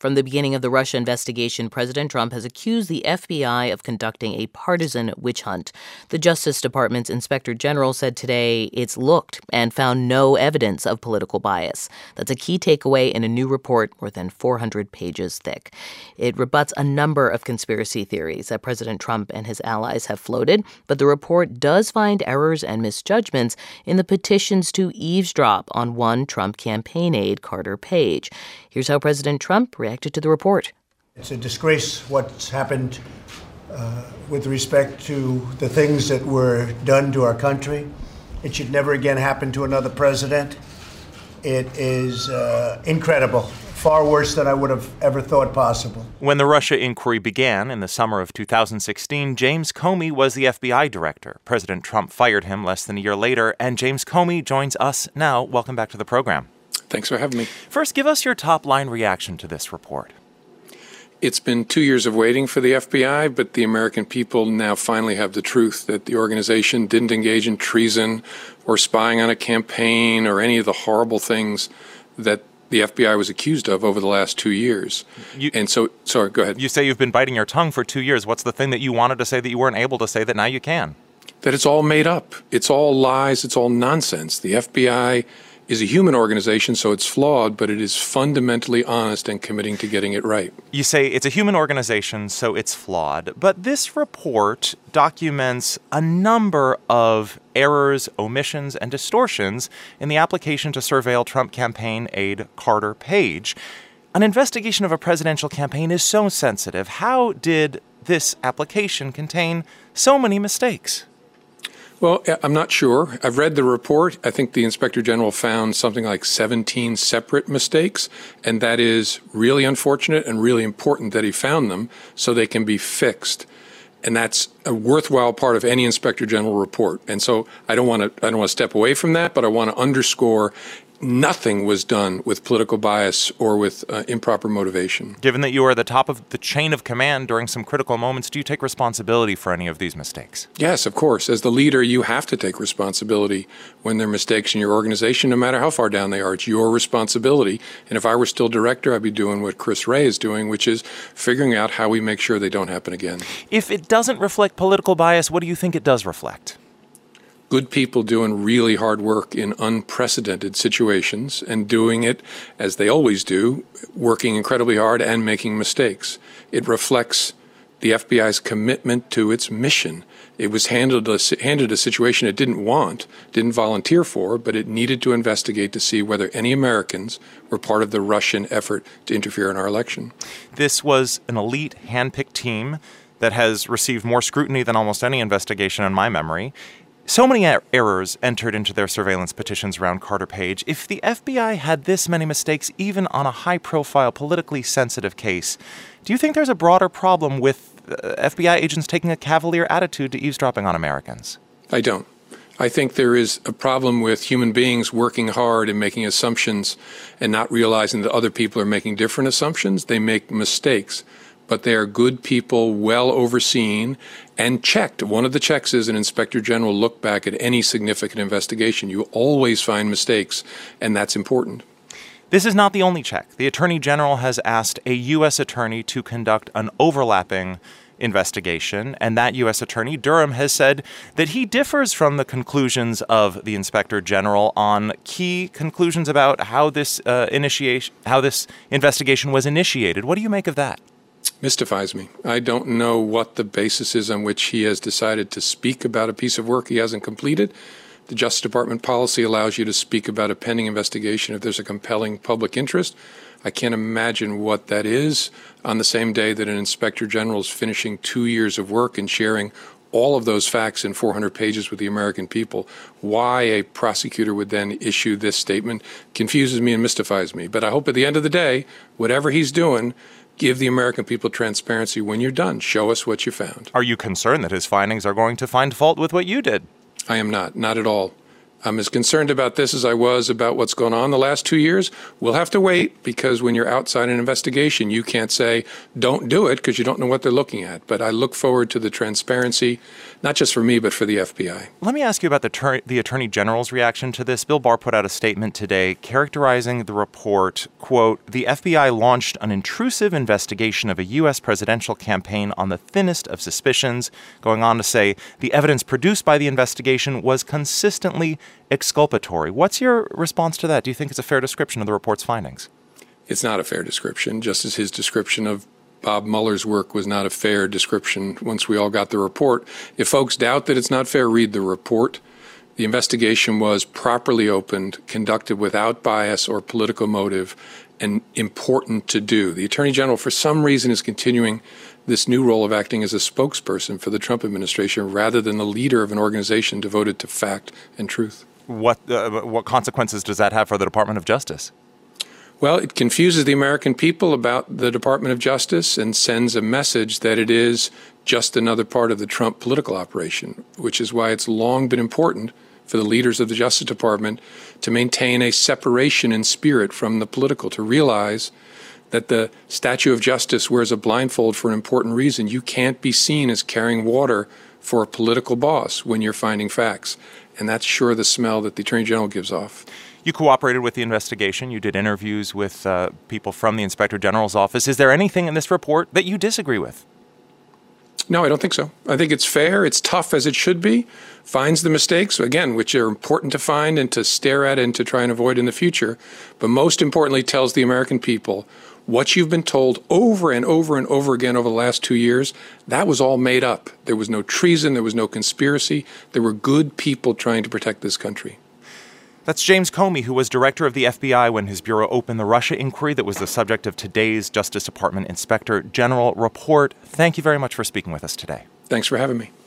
From the beginning of the Russia investigation, President Trump has accused the FBI of conducting a partisan witch hunt. The Justice Department's Inspector General said today it's looked and found no evidence of political bias. That's a key takeaway in a new report more than 400 pages thick. It rebuts a number of conspiracy theories that President Trump and his allies have floated, but the report does find errors and misjudgments in the petitions to eavesdrop on one Trump campaign aide, Carter Page. Here's how President Trump reacted to the report. It's a disgrace what's happened with respect to the things that were done to our country. It should never again happen to another president. It is incredible. Far worse than I would have ever thought possible. When the Russia inquiry began in the summer of 2016, James Comey was the FBI director. President Trump fired him less than a year later, and James Comey joins us now. Welcome back to the program. Thanks for having me. First, give us your top-line reaction to this report. It's been 2 years of waiting for the FBI, but the American people now finally have the truth that the organization didn't engage in treason or spying on a campaign or any of the horrible things that the FBI was accused of over the last 2 years. Sorry, go ahead. You say you've been biting your tongue for 2 years. What's the thing that you wanted to say that you weren't able to say that now you can? That it's all made up. It's all lies. It's all nonsense. The FBI is a human organization, so it's flawed, but it is fundamentally honest and committing to getting it right. You say it's a human organization, so it's flawed. But this report documents a number of errors, omissions, and distortions in the application to surveil Trump campaign aide Carter Page. An investigation of a presidential campaign is so sensitive. How did this application contain so many mistakes? Well, I'm not sure. I've read the report. I think the Inspector General found something like 17 separate mistakes, and that is really unfortunate and really important that he found them so they can be fixed. And that's a worthwhile part of any Inspector General report. And so I don't want to step away from that, but I want to underscore nothing was done with political bias or with improper motivation. Given that you are the top of the chain of command during some critical moments, do you take responsibility for any of these mistakes? Yes, of course. As the leader, you have to take responsibility when there are mistakes in your organization, no matter how far down they are. It's your responsibility. And if I were still director, I'd be doing what Chris Wray is doing, which is figuring out how we make sure they don't happen again. If it doesn't reflect political bias, what do you think it does reflect? Good people doing really hard work in unprecedented situations and doing it, as they always do, working incredibly hard and making mistakes. It reflects the FBI's commitment to its mission. It was handed a situation it didn't volunteer for, but it needed to investigate to see whether any Americans were part of the Russian effort to interfere in our election. This was an elite, hand-picked team that has received more scrutiny than almost any investigation in my memory. So many errors entered into their surveillance petitions around Carter Page. If the FBI had this many mistakes, even on a high-profile, politically sensitive case, do you think there's a broader problem with FBI agents taking a cavalier attitude to eavesdropping on Americans? I don't. I think there is a problem with human beings working hard and making assumptions and not realizing that other people are making different assumptions. They make mistakes. But they are good people, well overseen, and checked. One of the checks is an Inspector General look back at any significant investigation. You always find mistakes, and that's important. This is not the only check. The Attorney General has asked a U.S. attorney to conduct an overlapping investigation, and that U.S. attorney, Durham, has said that he differs from the conclusions of the Inspector General on key conclusions about how this investigation was initiated. What do you make of that? Mystifies me. I don't know what the basis is on which he has decided to speak about a piece of work he hasn't completed. The Justice Department policy allows you to speak about a pending investigation if there's a compelling public interest. I can't imagine what that is on the same day that an Inspector General is finishing 2 years of work and sharing all of those facts in 400 pages with the American people. Why a prosecutor would then issue this statement confuses me and mystifies me. But I hope at the end of the day, whatever he's doing, give the American people transparency when you're done. Show us what you found. Are you concerned that his findings are going to find fault with what you did? I am not at all. I'm as concerned about this as I was about what's going on the last 2 years. We'll have to wait, because when you're outside an investigation, you can't say, don't do it, because you don't know what they're looking at. But I look forward to the transparency, not just for me, but for the FBI. Let me ask you about the Attorney General's reaction to this. Bill Barr put out a statement today characterizing the report, quote, "The FBI launched an intrusive investigation of a U.S. presidential campaign on the thinnest of suspicions," going on to say the evidence produced by the investigation was consistently exculpatory. What's your response to that? Do you think it's a fair description of the report's findings? It's not a fair description, just as his description of Bob Mueller's work was not a fair description once we all got the report. If folks doubt that it's not fair, read the report. The investigation was properly opened, conducted without bias or political motive, and important to do. The Attorney General, for some reason, is continuing this new role of acting as a spokesperson for the Trump administration rather than the leader of an organization devoted to fact and truth. What consequences does that have for the Department of Justice? Well, it confuses the American people about the Department of Justice and sends a message that it is just another part of the Trump political operation, which is why it's long been important for the leaders of the Justice Department to maintain a separation in spirit from the political, to realize that the statue of justice wears a blindfold for an important reason. You can't be seen as carrying water for a political boss when you're finding facts. And that's sure the smell that the Attorney General gives off. You cooperated with the investigation. You did interviews with people from the Inspector General's office. Is there anything in this report that you disagree with? No, I don't think so. I think it's fair. It's tough, as it should be. Finds the mistakes, again, which are important to find and to stare at and to try and avoid in the future. But most importantly, tells the American people what you've been told over and over and over again over the last 2 years. That was all made up. There was no treason. There was no conspiracy. There were good people trying to protect this country. That's James Comey, who was director of the FBI when his bureau opened the Russia inquiry that was the subject of today's Justice Department Inspector General report. Thank you very much for speaking with us today. Thanks for having me.